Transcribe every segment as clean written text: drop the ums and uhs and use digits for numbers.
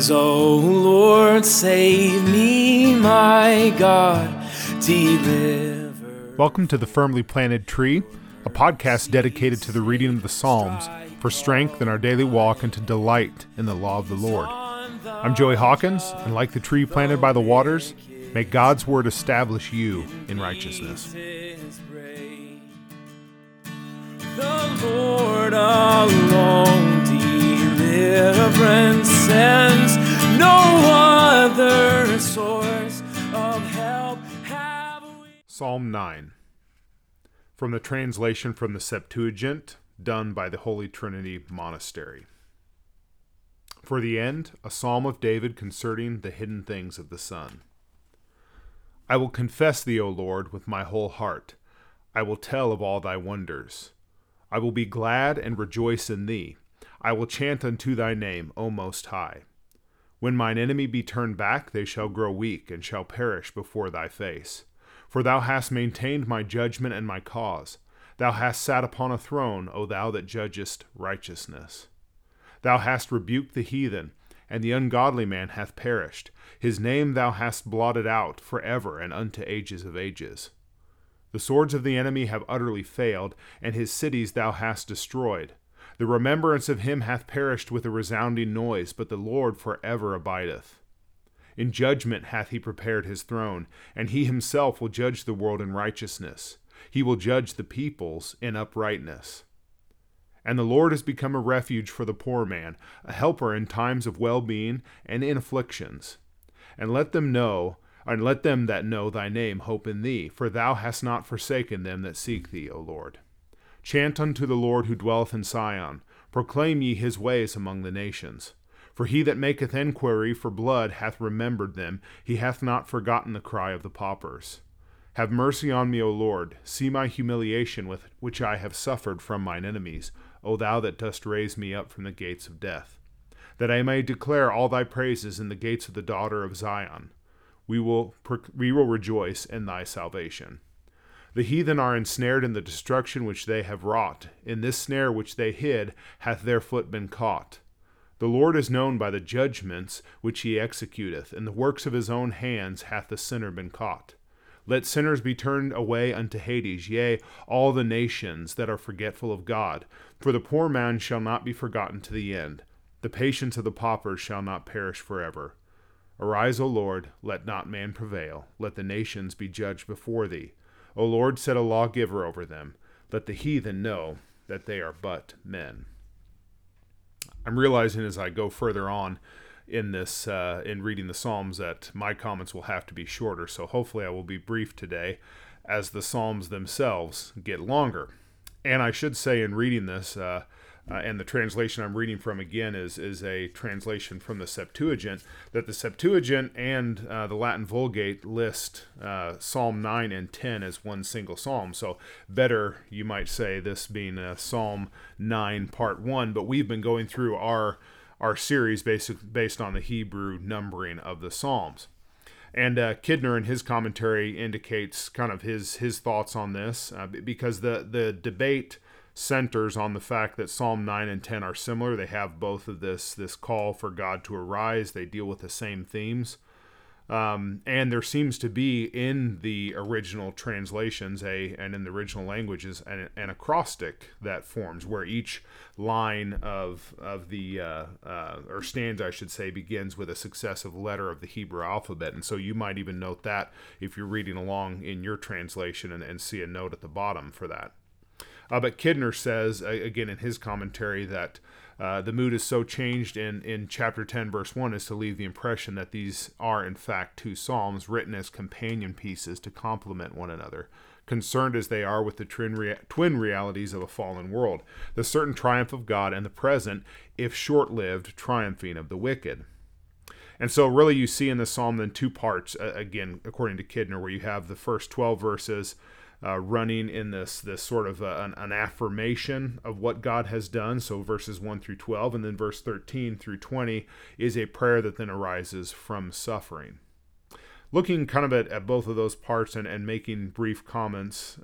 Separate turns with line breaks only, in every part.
Arise, O Lord, save me, my God, deliver.
Welcome to The Firmly Planted Tree, a podcast dedicated to the reading of the Psalms for strength in our daily walk and to delight in the law of the Lord. I'm Joey Hawkins, and like the tree planted by the waters, may God's word establish you in righteousness.
The Lord alone deliverance sends, no other source of help have we.
Psalm 9, from the translation from the Septuagint, done by the Holy Trinity Monastery. For the end, a psalm of David concerning the hidden things of the Son. I will confess thee, O Lord, with my whole heart. I will tell of all thy wonders. I will be glad and rejoice in thee. I will chant unto thy name, O Most High. When mine enemy be turned back, they shall grow weak, and shall perish before thy face. For thou hast maintained my judgment and my cause. Thou hast sat upon a throne, O thou that judgest righteousness. Thou hast rebuked the heathen, and the ungodly man hath perished. His name thou hast blotted out forever and unto ages of ages. The swords of the enemy have utterly failed, and his cities thou hast destroyed. The remembrance of him hath perished with a resounding noise, but the Lord forever abideth. In judgment hath he prepared his throne, and he himself will judge the world in righteousness. He will judge the peoples in uprightness. And the Lord has become a refuge for the poor man, a helper in times of well-being and in afflictions. And let them that know thy name hope in thee, for thou hast not forsaken them that seek thee, O Lord. Chant unto the Lord who dwelleth in Sion. Proclaim ye his ways among the nations. For he that maketh enquiry for blood hath remembered them. He hath not forgotten the cry of the paupers. Have mercy on me, O Lord. See my humiliation with which I have suffered from mine enemies, O thou that dost raise me up from the gates of death, that I may declare all thy praises in the gates of the daughter of Zion. We will rejoice in thy salvation. The heathen are ensnared in the destruction which they have wrought. In this snare which they hid hath their foot been caught. The Lord is known by the judgments which he executeth. In the works of his own hands hath the sinner been caught. Let sinners be turned away unto Hades, yea, all the nations that are forgetful of God. For the poor man shall not be forgotten to the end. The patience of the paupers shall not perish forever. Arise, O Lord, let not man prevail. Let the nations be judged before thee. O Lord, set a lawgiver over them. Let the heathen know that they are but men. I'm realizing as I go further on in this, in reading the Psalms, that my comments will have to be shorter, so hopefully I will be brief today as the Psalms themselves get longer. And I should say in reading this, and the translation I'm reading from again is a translation from the Septuagint, that the Septuagint and the Latin Vulgate list Psalm 9 and 10 as one single psalm. So better, you might say, this being Psalm 9 part 1, but we've been going through our series based on the Hebrew numbering of the Psalms. And Kidner in his commentary indicates kind of his thoughts on this, because the debate centers on the fact that Psalm 9 and 10 are similar. They have both of this call for God to arise. They deal with the same themes. And there seems to be in the original translations and in the original languages an acrostic that forms where each line of the or stanza, I should say, begins with a successive letter of the Hebrew alphabet. And so you might even note that if you're reading along in your translation and see a note at the bottom for that. But Kidner says, again in his commentary, that the mood is so changed in chapter 10, verse 1 as to leave the impression that these are, in fact, two psalms written as companion pieces to complement one another, concerned as they are with the twin realities of a fallen world, the certain triumph of God and the present, if short-lived, triumphing of the wicked. And so really you see in the psalm then two parts, again, according to Kidner, where you have the first 12 verses running in this sort of an affirmation of what God has done, so verses 1 through 12, and then verse 13 through 20 is a prayer that then arises from suffering. Looking kind of at both of those parts and making brief comments,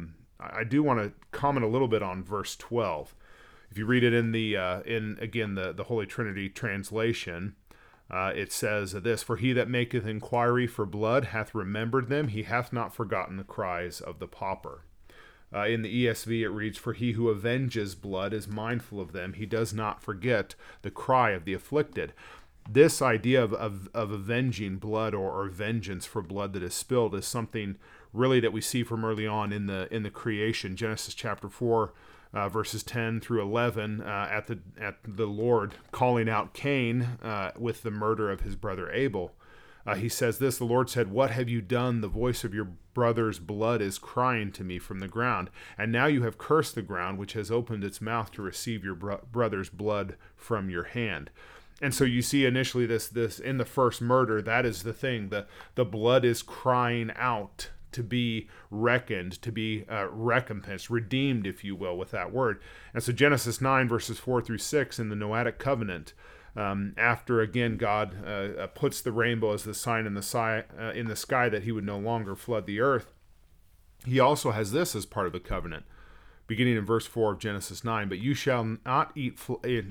I do want to comment a little bit on verse 12. If you read it in the Holy Trinity translation, It says this, "For he that maketh inquiry for blood hath remembered them, he hath not forgotten the cries of the pauper." In the ESV it reads, "For he who avenges blood is mindful of them, he does not forget the cry of the afflicted." This idea of avenging blood or vengeance for blood that is spilled is something really that we see from early on in the creation. Genesis chapter 4, verses 10 through 11, at the Lord calling out Cain with the murder of his brother Abel. He says this, "The Lord said, What have you done? The voice of your brother's blood is crying to me from the ground. And now you have cursed the ground, which has opened its mouth to receive your brother's blood from your hand." And so you see initially this in the first murder, that is the thing. The blood is crying out to be reckoned, to be recompensed, redeemed, if you will, with that word. And so Genesis 9, verses 4 through 6 in the Noahic covenant, after again God puts the rainbow as the sign in the sky that he would no longer flood the earth, he also has this as part of the covenant, beginning in verse 4 of Genesis 9, "But you shall not eat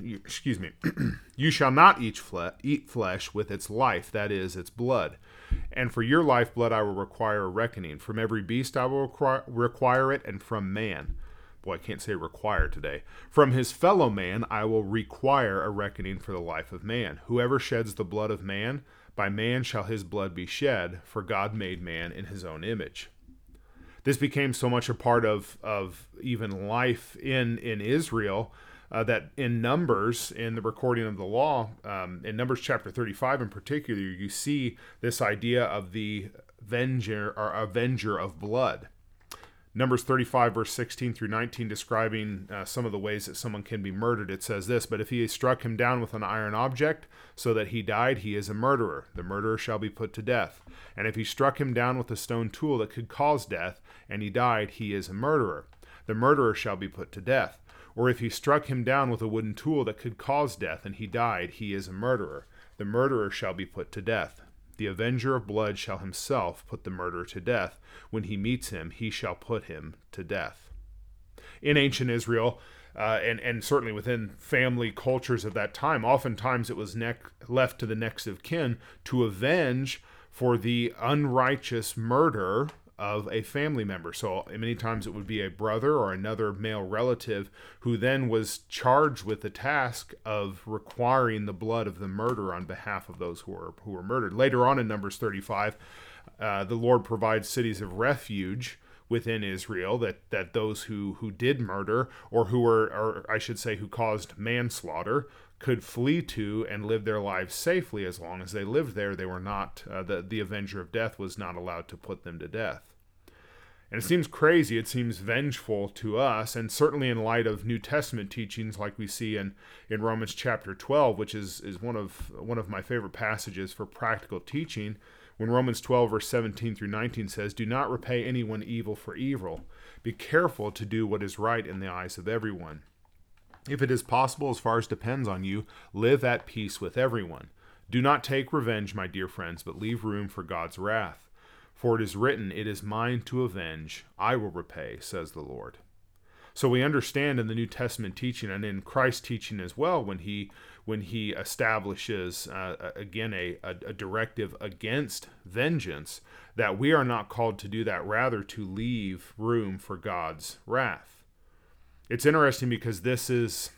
you shall not eat flesh with its life, that is, its blood. And for your lifeblood I will require a reckoning. From every beast I will require it, and from man." Boy, I can't say require today. "From his fellow man I will require a reckoning for the life of man. Whoever sheds the blood of man, by man shall his blood be shed, for God made man in his own image." This became so much a part of even life in Israel that in Numbers, in the recording of the law, in Numbers chapter 35 in particular, you see this idea of the avenger of blood. Numbers 35, verse 16 through 19, describing some of the ways that someone can be murdered. It says this, "But if he struck him down with an iron object, so that he died, he is a murderer. The murderer shall be put to death. And if he struck him down with a stone tool that could cause death, and he died, he is a murderer. The murderer shall be put to death. Or if he struck him down with a wooden tool that could cause death, and he died, he is a murderer. The murderer shall be put to death. The avenger of blood shall himself put the murderer to death. When he meets him, he shall put him to death." In ancient Israel, and certainly within family cultures of that time, oftentimes it was left to the next of kin to avenge for the unrighteous murder of a family member. So many times it would be a brother or another male relative who then was charged with the task of requiring the blood of the murderer on behalf of those who were murdered. Later on in Numbers 35, the Lord provides cities of refuge within Israel that those who did murder or who caused manslaughter could flee to and live their lives safely. As long as they lived there, they were not the avenger of death was not allowed to put them to death. And it seems crazy, it seems vengeful to us, and certainly in light of New Testament teachings like we see in Romans chapter 12, which is one of my favorite passages for practical teaching, when Romans 12 verse 17 through 19 says, "Do not repay anyone evil for evil. Be careful to do what is right in the eyes of everyone. If it is possible, as far as depends on you, live at peace with everyone. Do not take revenge, my dear friends, but leave room for God's wrath. For it is written, 'It is mine to avenge, I will repay,' says the Lord." So we understand in the New Testament teaching and in Christ's teaching as well, when he establishes again a directive against vengeance, that we are not called to do that, rather to leave room for God's wrath. It's interesting because this is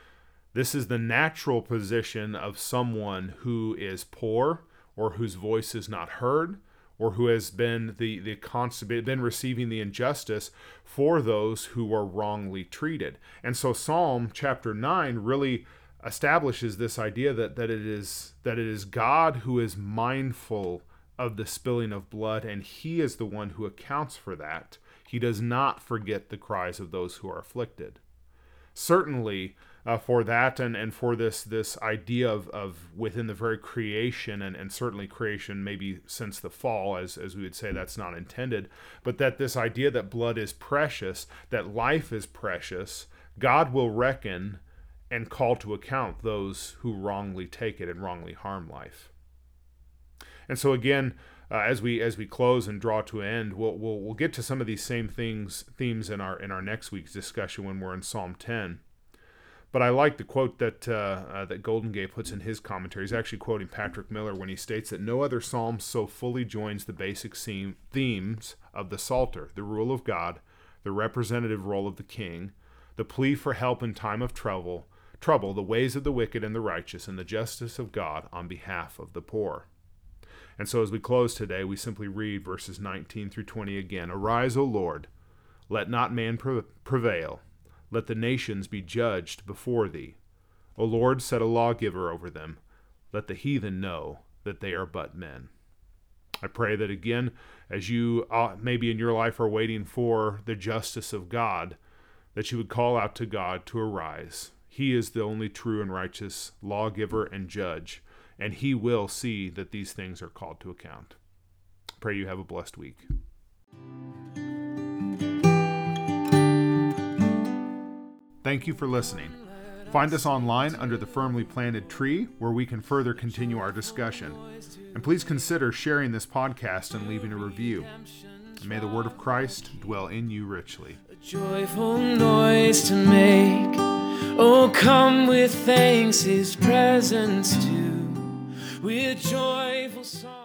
the natural position of someone who is poor or whose voice is not heard, or who has been been receiving the injustice for those who were wrongly treated. And so Psalm chapter 9 really establishes this idea that it is God who is mindful of the spilling of blood, and he is the one who accounts for that. He does not forget the cries of those who are afflicted. Certainly, for that and for this idea of within the very creation, and certainly creation maybe since the fall, as we would say, that's not intended, but that this idea that blood is precious, that life is precious, God will reckon and call to account those who wrongly take it and wrongly harm life. And so again, as we close and draw to an end, we'll get to some of these same themes in our next week's discussion when we're in Psalm 10. But I like the quote that Golden Gate puts in his commentary. He's actually quoting Patrick Miller when he states that no other psalm so fully joins the basic themes of the Psalter: the rule of God, the representative role of the king, the plea for help in time of trouble, the ways of the wicked and the righteous, and the justice of God on behalf of the poor. And so as we close today, we simply read verses 19 through 20 again. Arise, O Lord, let not man prevail. Let the nations be judged before thee. O Lord, set a lawgiver over them. Let the heathen know that they are but men. I pray that again, as you maybe in your life are waiting for the justice of God, that you would call out to God to arise. He is the only true and righteous lawgiver and judge, and he will see that these things are called to account. Pray you have a blessed week. Thank you for listening. Find us online under the Firmly Planted Tree, where we can further continue our discussion. And please consider sharing this podcast and leaving a review. And may the word of Christ dwell in you richly.
A joyful noise to make. Oh, come with thanks his presence to. With joyful song.